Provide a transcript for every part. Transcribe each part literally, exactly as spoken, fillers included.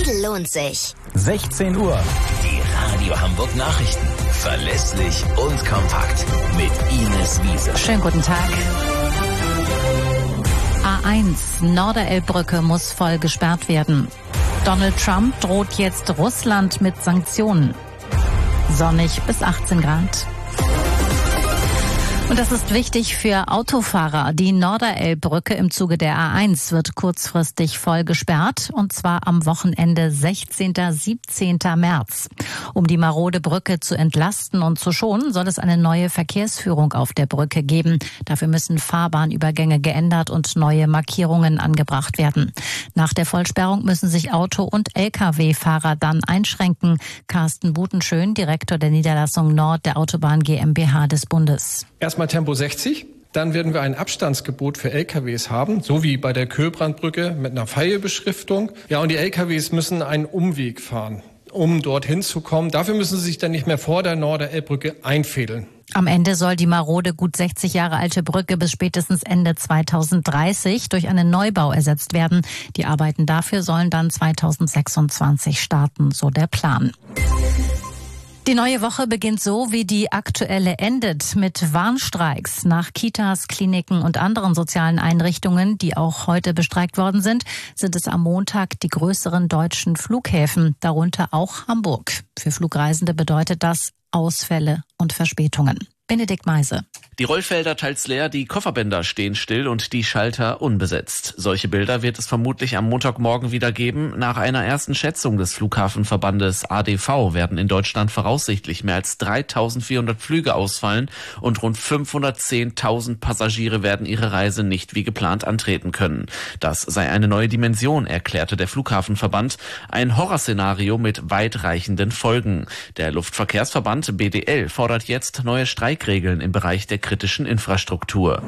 Lidl lohnt sich. sechzehn Uhr. Die Radio Hamburg Nachrichten. Verlässlich und kompakt. Mit Ines Wiese. Schönen guten Tag. A eins, Norderelbbrücke muss voll gesperrt werden. Donald Trump droht jetzt Russland mit Sanktionen. Sonnig bis achtzehn Grad. Und das ist wichtig für Autofahrer. Die Norderelbbrücke im Zuge der A eins wird kurzfristig voll gesperrt, und zwar am Wochenende sechzehnten und siebzehnten März. Um die marode Brücke zu entlasten und zu schonen, soll es eine neue Verkehrsführung auf der Brücke geben. Dafür müssen Fahrbahnübergänge geändert und neue Markierungen angebracht werden. Nach der Vollsperrung müssen sich Auto- und L K W-Fahrer dann einschränken. Carsten Butenschön, Direktor der Niederlassung Nord der Autobahn GmbH des Bundes. Erstmal Tempo sechzig, dann werden wir ein Abstandsgebot für L K Ws haben, so wie bei der Köhlbrandbrücke mit einer Pfeilbeschriftung. Ja, und die L K Ws müssen einen Umweg fahren, um dorthin zu kommen. Dafür müssen sie sich dann nicht mehr vor der Norderelbbrücke einfädeln. Am Ende soll die marode, gut sechzig Jahre alte Brücke bis spätestens Ende zweitausenddreißig durch einen Neubau ersetzt werden. Die Arbeiten dafür sollen dann zweitausendsechsundzwanzig starten, so der Plan. Die neue Woche beginnt so, wie die aktuelle endet, mit Warnstreiks. Nach Kitas, Kliniken und anderen sozialen Einrichtungen, die auch heute bestreikt worden sind, sind es am Montag die größeren deutschen Flughäfen, darunter auch Hamburg. Für Flugreisende bedeutet das Ausfälle und Verspätungen. Benedikt Meise. Die Rollfelder teils leer, die Kofferbänder stehen still und die Schalter unbesetzt. Solche Bilder wird es vermutlich am Montagmorgen wieder geben. Nach einer ersten Schätzung des Flughafenverbandes A D V werden in Deutschland voraussichtlich mehr als dreitausendvierhundert Flüge ausfallen und rund fünfhundertzehntausend Passagiere werden ihre Reise nicht wie geplant antreten können. Das sei eine neue Dimension, erklärte der Flughafenverband. Ein Horrorszenario mit weitreichenden Folgen. Der Luftverkehrsverband B D L fordert jetzt neue Streikregeln im Bereich der kritischen Infrastruktur.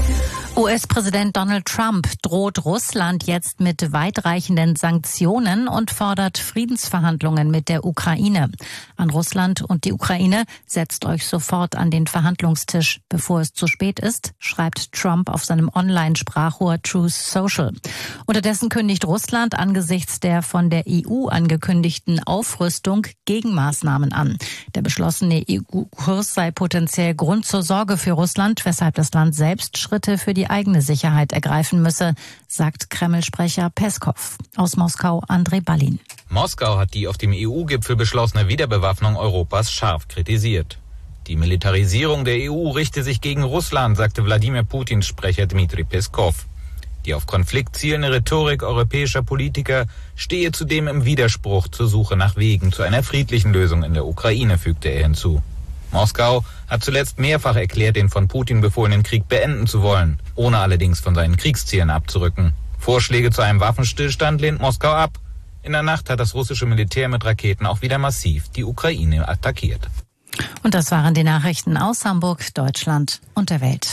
U S-Präsident Donald Trump droht Russland jetzt mit weitreichenden Sanktionen und fordert Friedensverhandlungen mit der Ukraine. An Russland und die Ukraine: setzt euch sofort an den Verhandlungstisch, bevor es zu spät ist, schreibt Trump auf seinem Online-Sprachrohr Truth Social. Unterdessen kündigt Russland angesichts der von der E U angekündigten Aufrüstung Gegenmaßnahmen an. Der beschlossene E U-Kurs sei potenziell Grund zur Sorge für Russland, weshalb das Land selbst Schritte für die eigene Sicherheit ergreifen müsse, sagt Kreml-Sprecher Peskow. Aus Moskau Andrei Balin. Moskau hat die auf dem E U-Gipfel beschlossene Wiederbewaffnung Europas scharf kritisiert. Die Militarisierung der E U richte sich gegen Russland, sagte Wladimir Putins Sprecher Dmitri Peskow. Die auf Konflikt zielende Rhetorik europäischer Politiker stehe zudem im Widerspruch zur Suche nach Wegen zu einer friedlichen Lösung in der Ukraine, fügte er hinzu. Moskau hat zuletzt mehrfach erklärt, den von Putin befohlenen Krieg beenden zu wollen, ohne allerdings von seinen Kriegszielen abzurücken. Vorschläge zu einem Waffenstillstand lehnt Moskau ab. In der Nacht hat das russische Militär mit Raketen auch wieder massiv die Ukraine attackiert. Und das waren die Nachrichten aus Hamburg, Deutschland und der Welt.